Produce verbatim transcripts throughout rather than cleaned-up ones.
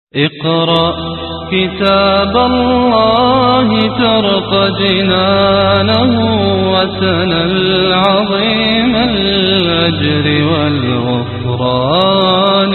اقرأ كتاب الله ترق جنانه وسنى العظيم الأجر والغفران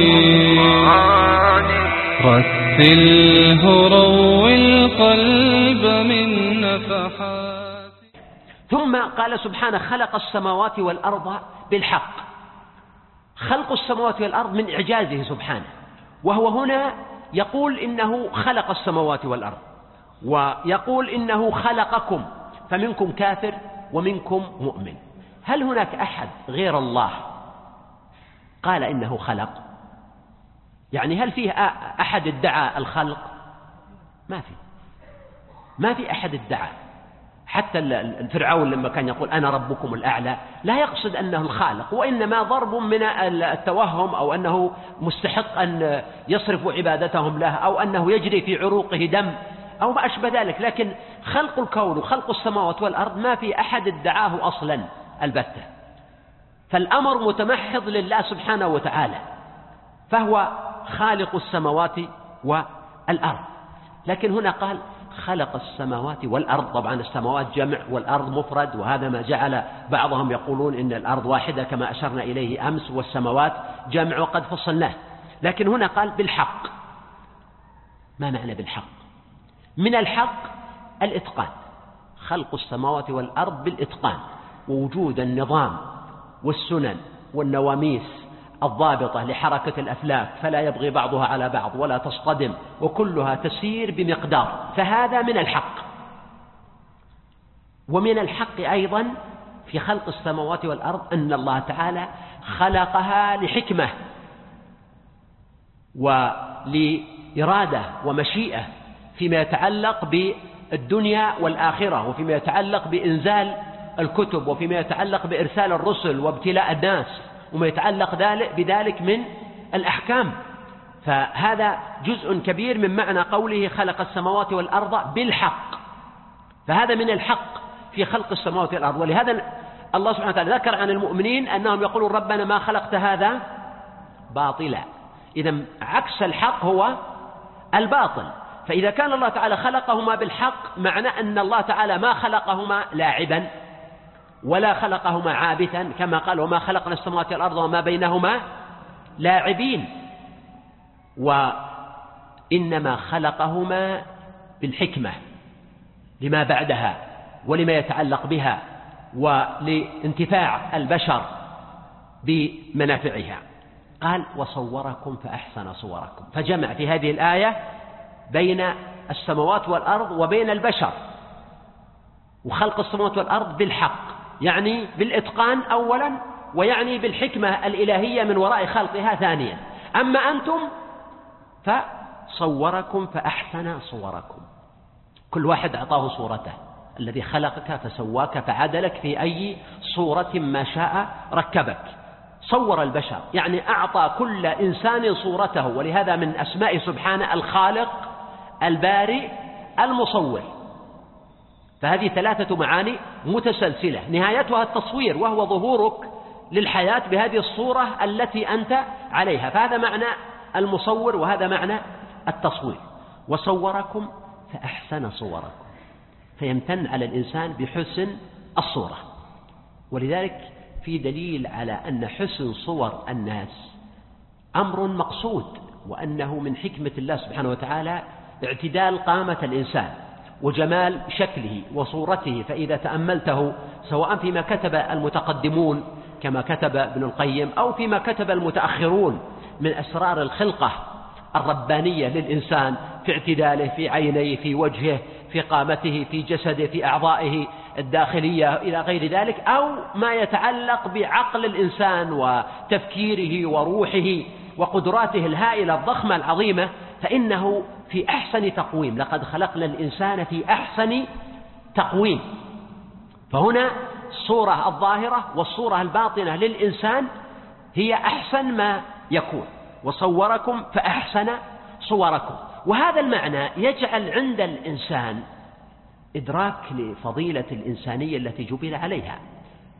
رتله روي القلب من نفحات. ثم قال سبحانه خلق السماوات والأرض بالحق. خلق السماوات والأرض من إعجازه سبحانه، وهو هنا يقول إنه خلق السماوات والأرض، ويقول إنه خلقكم فمنكم كافر ومنكم مؤمن. هل هناك أحد غير الله قال إنه خلق؟ يعني هل فيه أحد ادعى الخلق؟ ما في ما في أحد ادعى. حتى الفرعون لما كان يقول أنا ربكم الأعلى لا يقصد أنه الخالق، وإنما ضرب من التوهم، أو أنه مستحق أن يصرفوا عبادتهم له، أو أنه يجري في عروقه دم أو ما أشبه ذلك. لكن خلق الكون وخلق السماوات والأرض ما في أحد ادعاه أصلا البتة، فالأمر متمحض لله سبحانه وتعالى، فهو خالق السماوات والأرض. لكن هنا قال خلق السماوات والأرض. طبعا السماوات جمع والأرض مفرد، وهذا ما جعل بعضهم يقولون إن الأرض واحدة كما أشرنا إليه أمس، والسماوات جمع وقد فصلناه. لكن هنا قال بالحق. ما معنى بالحق؟ من الحق الإتقان، خلق السماوات والأرض بالإتقان، ووجود النظام والسنن والنواميس الضابطة لحركة الأفلاك فلا يبغي بعضها على بعض ولا تصطدم، وكلها تسير بمقدار، فهذا من الحق. ومن الحق أيضا في خلق السماوات والأرض أن الله تعالى خلقها لحكمة ولإرادة ومشيئة فيما يتعلق بالدنيا والآخرة، وفيما يتعلق بإنزال الكتب، وفيما يتعلق بإرسال الرسل وابتلاء الناس، وما يتعلق بذلك من الأحكام. فهذا جزء كبير من معنى قوله خلق السماوات والأرض بالحق، فهذا من الحق في خلق السماوات والأرض. ولهذا الله سبحانه وتعالى ذكر عن المؤمنين أنهم يقولون ربنا ما خلقت هذا باطلا. إذا عكس الحق هو الباطل. فإذا كان الله تعالى خلقهما بالحق، معنى أن الله تعالى ما خلقهما لاعبا ولا خلقهما عابثا، كما قال وما خلقنا السماوات والأرض وما بينهما لاعبين، وإنما خلقهما بالحكمة لما بعدها ولما يتعلق بها ولانتفاع البشر بمنافعها. قال وصوركم فأحسن صوركم، فجمع في هذه الآية بين السماوات والأرض وبين البشر. وخلق السماوات والأرض بالحق يعني بالإتقان أولا، ويعني بالحكمة الإلهية من وراء خلقها ثانيا. أما أنتم فصوركم فأحسن صوركم، كل واحد أعطاه صورته، الذي خلقك فسواك فعدلك في أي صورة ما شاء ركبك. صور البشر يعني أعطى كل إنسان صورته، ولهذا من أسماء سبحانه الخالق البارئ المصور. فهذه ثلاثة معاني متسلسلة نهايتها التصوير، وهو ظهورك للحياة بهذه الصورة التي أنت عليها. فهذا معنى المصور، وهذا معنى التصوير. وصوركم فأحسن صوركم، فيمتن على الإنسان بحسن الصورة. ولذلك في دليل على أن حسن صور الناس أمر مقصود، وأنه من حكمة الله سبحانه وتعالى اعتدال قامة الإنسان وجمال شكله وصورته. فإذا تأملته سواء فيما كتب المتقدمون كما كتب ابن القيم، أو فيما كتب المتأخرون من أسرار الخلقة الربانية للإنسان في اعتداله، في عينيه، في وجهه، في قامته، في جسده، في أعضائه الداخلية إلى غير ذلك، أو ما يتعلق بعقل الإنسان وتفكيره وروحه وقدراته الهائلة الضخمة العظيمة، فإنه في أحسن تقويم. لقد خلقنا الإنسان في أحسن تقويم. فهنا الصورة الظاهرة والصورة الباطنة للإنسان هي أحسن ما يكون. وصوركم فأحسن صوركم. وهذا المعنى يجعل عند الإنسان إدراك لفضيلة الإنسانية التي جبل عليها،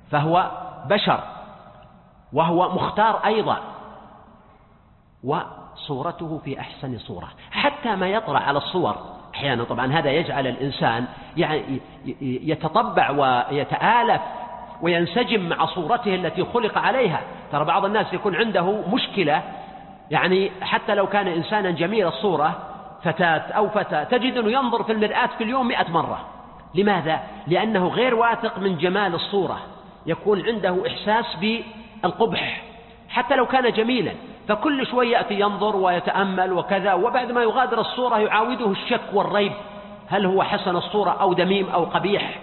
فهو بشر وهو مختار أيضا، صورته في أحسن صورة. حتى ما يطرأ على الصور أحيانا، طبعا هذا يجعل الإنسان يعني يتطبع ويتآلف وينسجم مع صورته التي خلق عليها. ترى بعض الناس يكون عنده مشكلة، يعني حتى لو كان إنسانا جميل الصورة، فتاة أو فتاة، تجد أنه ينظر في المرآة في اليوم مئة مرة. لماذا؟ لأنه غير واثق من جمال الصورة، يكون عنده إحساس بالقبح حتى لو كان جميلا، فكل شوي يأتي ينظر ويتأمل وكذا، وبعد ما يغادر الصورة يعاوده الشك والريب، هل هو حسن الصورة أو دميم أو قبيح؟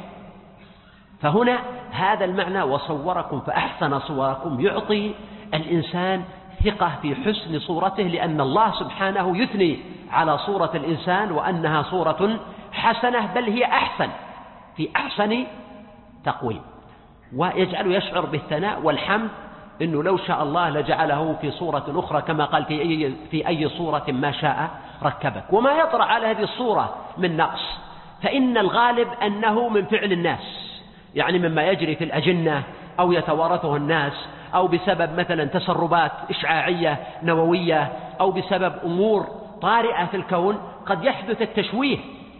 فهنا هذا المعنى وصوركم فأحسن صوركم يعطي الإنسان ثقة في حسن صورته، لأن الله سبحانه يثني على صورة الإنسان وأنها صورة حسنة، بل هي أحسن في أحسن تقويم، ويجعل يشعر بالثناء والحمد إنه لو شاء الله لجعله في صورة أخرى كما قال في أي, في أي صورة ما شاء ركبك. وما يطرأ على هذه الصورة من نقص فإن الغالب أنه من فعل الناس، يعني مما يجري في الأجنة أو يتوارثه الناس، أو بسبب مثلا تسربات إشعاعية نووية، أو بسبب أمور طارئة في الكون قد يحدث التشويه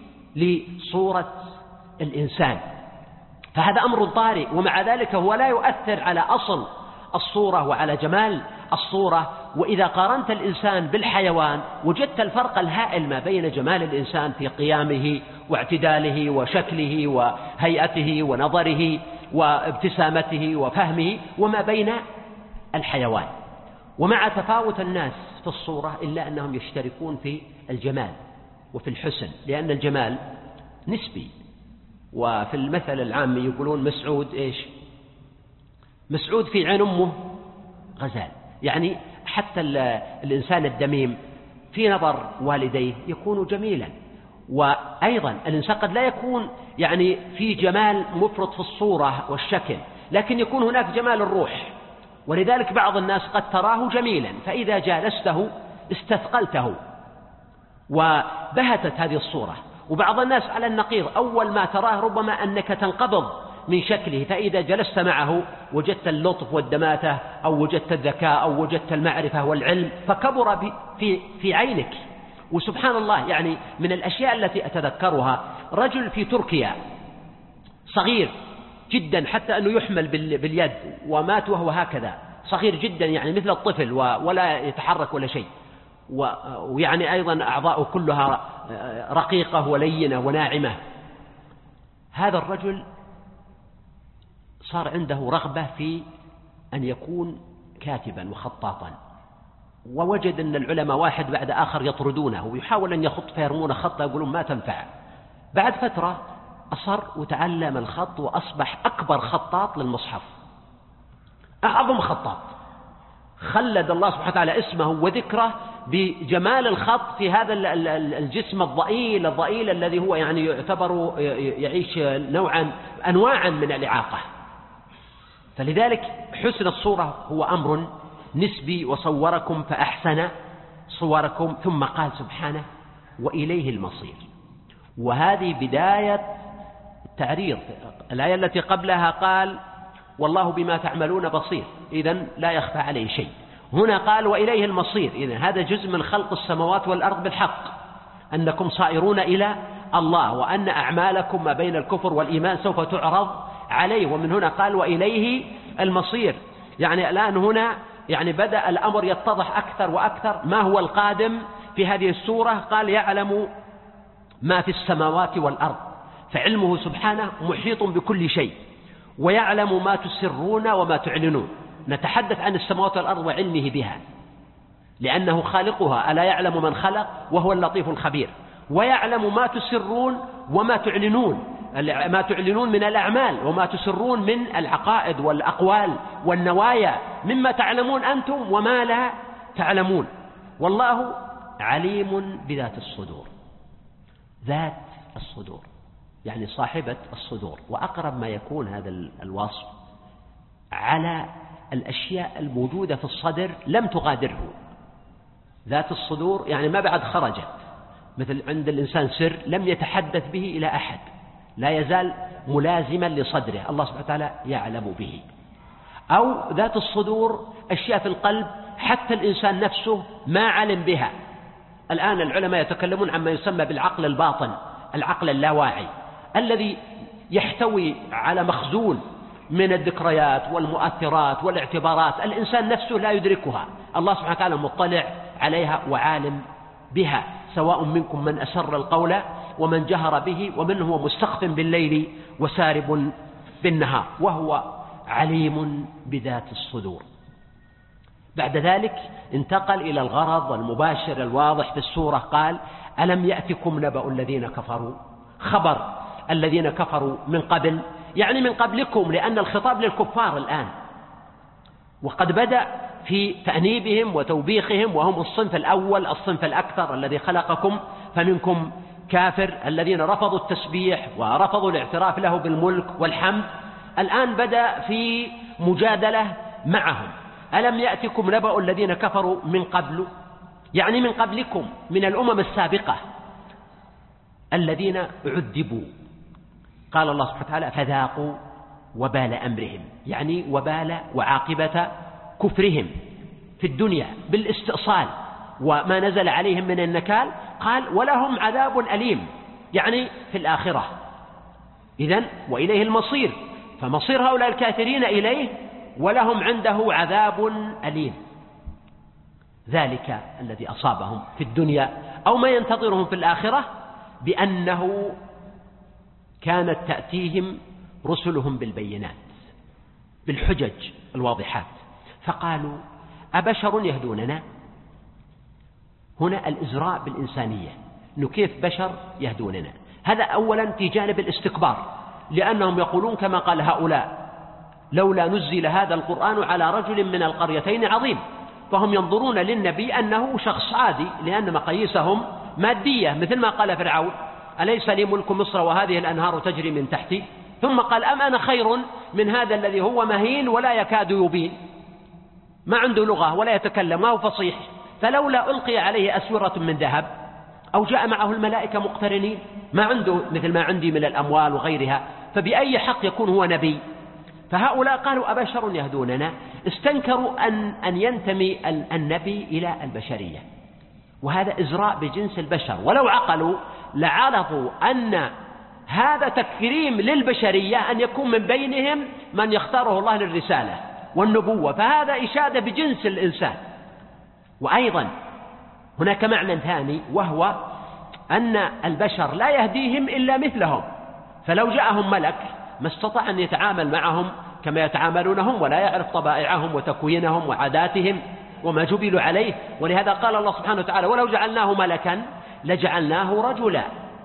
لصورة الإنسان، فهذا أمر طارئ، ومع ذلك هو لا يؤثر على أصل الصورة وعلى جمال الصورة. وإذا قارنت الإنسان بالحيوان وجدت الفرق الهائل ما بين جمال الإنسان في قيامه واعتداله وشكله وهيئته ونظره وابتسامته وفهمه وما بين الحيوان. ومع تفاوت الناس في الصورة إلا أنهم يشتركون في الجمال وفي الحسن، لأن الجمال نسبي. وفي المثل العام يقولون مسعود إيش؟ مسعود في عين أمه غزال، يعني حتى الإنسان الدميم في نظر والديه يكون جميلا. وأيضا الإنسان قد لا يكون يعني في جمال مفرط في الصورة والشكل، لكن يكون هناك جمال الروح، ولذلك بعض الناس قد تراه جميلا فإذا جالسته استثقلته وبهتت هذه الصورة، وبعض الناس على النقيض أول ما تراه ربما أنك تنقبض من شكله، فإذا جلست معه وجدت اللطف والدماثة أو وجدت الذكاء أو وجدت المعرفة والعلم فكبر في, في عينك. وسبحان الله، يعني من الأشياء التي أتذكرها رجل في تركيا صغير جدا حتى أنه يحمل باليد ومات وهو هكذا صغير جدا، يعني مثل الطفل ولا يتحرك ولا شيء، ويعني أيضا أعضاؤه كلها رقيقة ولينة وناعمة. هذا الرجل صار عنده رغبة في أن يكون كاتبا وخطاطا، ووجد أن العلماء واحد بعد آخر يطردونه ويحاول أن يخط فيرمون خطة يقولون ما تنفع. بعد فترة أصر وتعلم الخط وأصبح أكبر خطاط للمصحف، أعظم خطاط، خلد الله سبحانه وتعالى اسمه وذكره بجمال الخط في هذا الجسم الضئيل الضئيل الذي هو يعني يعتبر يعيش نوعا أنواعا من الإعاقة. فلذلك حسن الصورة هو أمر نسبي، وصوركم فأحسن صوركم. ثم قال سبحانه وإليه المصير، وهذه بداية التعريض. الآية التي قبلها قال والله بما تعملون بصير، إذن لا يخفى عليه شيء. هنا قال وإليه المصير، إذن هذا جزء من خلق السماوات والأرض بالحق، أنكم صائرون إلى الله، وأن أعمالكم ما بين الكفر والإيمان سوف تعرض عليه. ومن هنا قال وإليه المصير، يعني الآن هنا يعني بدأ الأمر يتضح أكثر وأكثر ما هو القادم في هذه السورة. قال يعلم ما في السماوات والأرض، فعلمه سبحانه محيط بكل شيء، ويعلم ما تسرون وما تعلنون. نتحدث عن السماوات والأرض وعلمه بها لأنه خالقها، ألا يعلم من خلق وهو اللطيف الخبير. ويعلم ما تسرون وما تعلنون، ما تعلنون من الأعمال وما تسرون من العقائد والأقوال والنوايا مما تعلمون أنتم وما لا تعلمون. والله عليم بذات الصدور، ذات الصدور يعني صاحبة الصدور، وأقرب ما يكون هذا الوصف على الأشياء الموجودة في الصدر لم تغادره. ذات الصدور يعني ما بعد خرجت، مثل عند الإنسان سر لم يتحدث به إلى أحد، لا يزال ملازما لصدره، الله سبحانه وتعالى يعلم به. أو ذات الصدور أشياء في القلب حتى الإنسان نفسه ما علم بها. الآن العلماء يتكلمون عما يسمى بالعقل الباطن، العقل اللاواعي الذي يحتوي على مخزون من الذكريات والمؤثرات والاعتبارات الإنسان نفسه لا يدركها، الله سبحانه وتعالى مطلع عليها وعالم بها. سواء منكم من أسر القول ومن جهر به ومن هو مستخف بالليل وسارب بالنهار وهو عليم بذات الصدور. بعد ذلك انتقل إلى الغرض المباشر الواضح في السورة، قال ألم يأتكم نبأ الذين كفروا، خبر الذين كفروا من قبل، يعني من قبلكم، لأن الخطاب للكفار الآن، وقد بدأ في تأنيبهم وتوبيخهم، وهم الصنف الأول الصنف الأكثر الذي خلقكم فمنكم كافر، الذين رفضوا التسبيح ورفضوا الاعتراف له بالملك والحمد. الآن بدأ في مجادلة معهم. ألم يأتكم نبأ الذين كفروا من قبل، يعني من قبلكم من الأمم السابقة الذين عذبوا. قال الله سبحانه وتعالى فذاقوا وبال أمرهم، يعني وبال وعاقبة كفرهم في الدنيا بالاستئصال وما نزل عليهم من النكال. قال ولهم عذاب أليم، يعني في الآخرة. إذن وإليه المصير، فمصير هؤلاء الكافرين إليه، ولهم عنده عذاب أليم. ذلك الذي أصابهم في الدنيا أو ما ينتظرهم في الآخرة بأنه كانت تأتيهم رسلهم بالبينات بالحجج الواضحات، فقالوا أبشر يهدوننا. هنا الإزراء بالإنسانية، إنه كيف بشر يهدوننا. هذا أولا في جانب الاستكبار، لأنهم يقولون كما قال هؤلاء لولا نزل هذا القرآن على رجل من القريتين عظيم. فهم ينظرون للنبي أنه شخص عادي، لأن مقاييسهم مادية، مثل ما قال فرعون أليس لي ملك مصر وهذه الأنهار تجري من تحتي، ثم قال أم أنا خير من هذا الذي هو مهين ولا يكاد يبين، ما عنده لغة ولا يتكلم، ما هو فصيح، فلولا ألقي عليه أسورة من ذهب أو جاء معه الملائكة مقترنين، ما عنده مثل ما عندي من الأموال وغيرها، فبأي حق يكون هو نبي؟ فهؤلاء قالوا أبشر يهدوننا، استنكروا أن, أن ينتمي النبي إلى البشرية، وهذا إزراء بجنس البشر. ولو عقلوا لعرفوا أن هذا تكريم للبشرية، أن يكون من بينهم من يختاره الله للرسالة والنبوة، فهذا إشادة بجنس الإنسان. وأيضا هناك معنى ثاني، وهو أن البشر لا يهديهم إلا مثلهم، فلو جاءهم ملك ما استطاع أن يتعامل معهم كما يتعاملونهم، ولا يعرف طبائعهم وتكوينهم وعاداتهم وما جبلوا عليه. ولهذا قال الله سبحانه وتعالى ولو جعلناه ملكا لجعلناه رجلا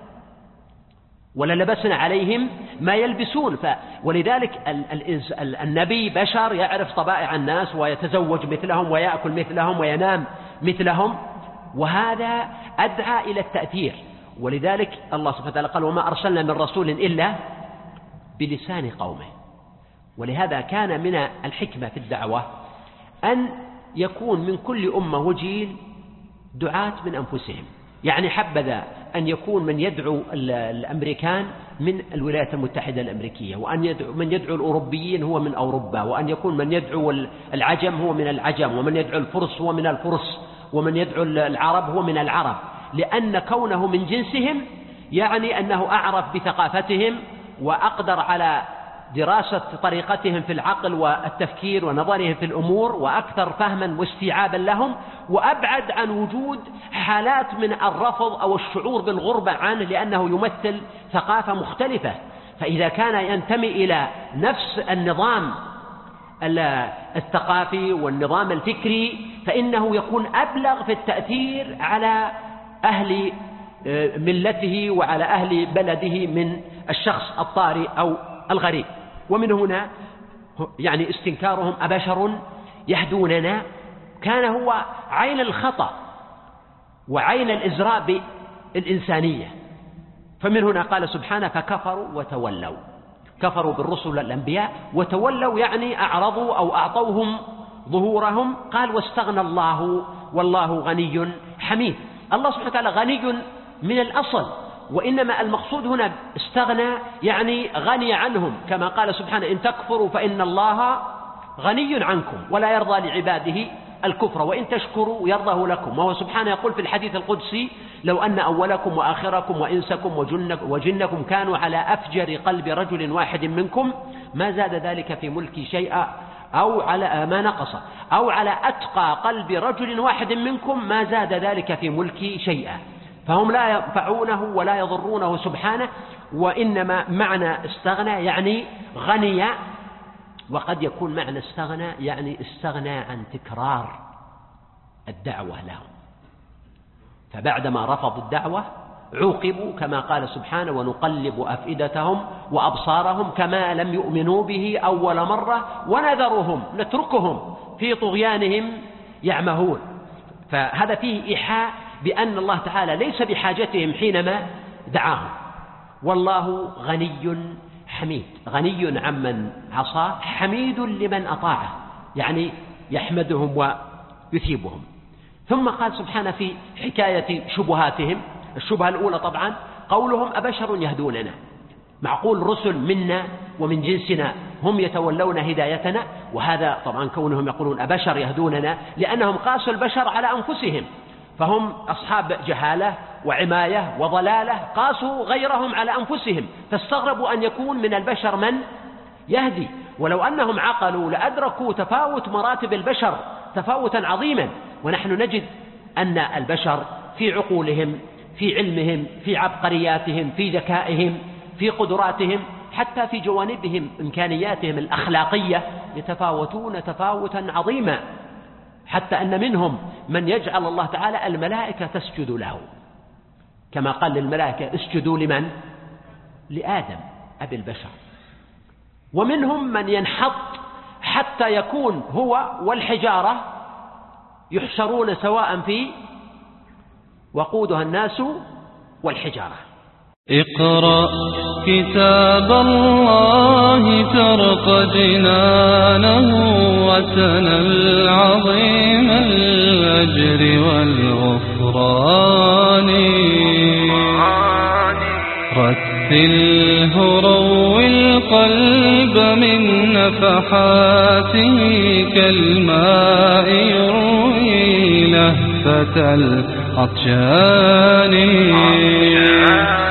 وللبسنا عليهم ما يلبسون. ف... ولذلك ال... ال... النبي بشر يعرف طبائع الناس ويتزوج مثلهم ويأكل مثلهم وينام مثلهم، وهذا أدعى إلى التأثير. ولذلك الله سبحانه وتعالى قال وما أرسلنا من رسول إلا بلسان قومه. ولهذا كان من الحكمة في الدعوة أن يكون من كل أمة وجيل دعاة من أنفسهم، يعني حبذا أن يكون من يدعو الأمريكان من الولايات المتحدة الأمريكية، وأن يدعو من يدعو الأوروبيين هو من أوروبا، وأن يكون من يدعو العجم هو من العجم، ومن يدعو الفرس هو من الفرس، ومن يدعو العرب هو من العرب، لأن كونه من جنسهم يعني أنه أعرف بثقافتهم وأقدر على دراسة طريقتهم في العقل والتفكير ونظرهم في الأمور، وأكثر فهما واستيعابا لهم، وأبعد عن وجود حالات من الرفض أو الشعور بالغربة عنه، لأنه يمثل ثقافة مختلفة. فإذا كان ينتمي إلى نفس النظام الثقافي والنظام الفكري فإنه يكون أبلغ في التأثير على أهل ملته وعلى أهل بلده من الشخص الطارئ أو الغريب. ومن هنا يعني استنكارهم أبشر يهدوننا كان هو عين الخطأ وعين الإزراء بالإنسانية. فمن هنا قال سبحانه فكفروا وتولوا، كفروا بالرسل الأنبياء، وتولوا يعني أعرضوا أو أعطوهم ظهورهم. قال واستغنى الله والله غني حميد. الله سبحانه وتعالى غني من الأصل، وإنما المقصود هنا استغنى يعني غني عنهم، كما قال سبحانه إن تكفروا فإن الله غني عنكم ولا يرضى لعباده الكفر، وإن تشكروا يرضه لكم. وهو سبحانه يقول في الحديث القدسي: لو أن أولكم وآخركم وإنسكم وجنكم كانوا على أفجر قلب رجل واحد منكم ما زاد ذلك في ملكي شيئا أو على ما نقص، أو على أتقى قلب رجل واحد منكم ما زاد ذلك في ملكي شيئا. فهم لا ينفعونه ولا يضرونه سبحانه، وإنما معنى استغنى يعني غني، وقد يكون معنى استغنى يعني استغنى عن تكرار الدعوة لهم، فبعدما رفضوا الدعوة عوقبوا كما قال سبحانه: ونقلب أفئدتهم وأبصارهم كما لم يؤمنوا به أول مرة ونذرهم نتركهم في طغيانهم يعمهون. فهذا فيه إيحاء بأن الله تعالى ليس بحاجتهم حينما دعاهم، والله غني حميد، غني عمن عصاه، حميد لمن أطاعه، يعني يحمدهم ويثيبهم. ثم قال سبحانه في حكاية شبهاتهم، الشبهة الأولى طبعا قولهم: أبشر يهدوننا. معقول رسل منا ومن جنسنا هم يتولون هدايتنا؟ وهذا طبعا كونهم يقولون أبشر يهدوننا لأنهم قاسوا البشر على أنفسهم، فهم أصحاب جهالة وعماية وضلالة، قاسوا غيرهم على أنفسهم، فاستغربوا أن يكون من البشر من يهدي. ولو أنهم عقلوا لأدركوا تفاوت مراتب البشر تفاوتا عظيما. ونحن نجد أن البشر في عقولهم، في علمهم، في عبقرياتهم، في ذكائهم، في قدراتهم، حتى في جوانبهم إمكانياتهم الأخلاقية يتفاوتون تفاوتا عظيما، حتى أن منهم من يجعل الله تعالى الملائكة تسجد له، كما قال للملائكة: اسجدوا لمن؟ لآدم أبي البشر. ومنهم من ينحط حتى يكون هو والحجارة يحشرون سواء في وقودها الناس والحجارة. اقرأ كتاب الله ترق جنانه وتنل عظيم الأجر والغفران. رتله روي القلب من نفحاته كالماء يروي لهفة العطشان.